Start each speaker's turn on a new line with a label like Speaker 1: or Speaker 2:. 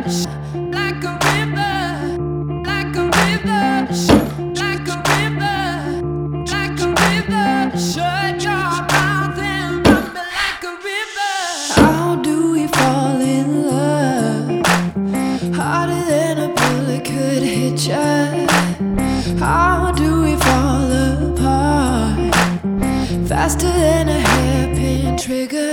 Speaker 1: like a river, like a river, like a river, like a river. Shut your mouth and run me like a river. How do we fall in love? Harder than a bullet could hit ya. How do we fall apart? Faster than a hairpin trigger.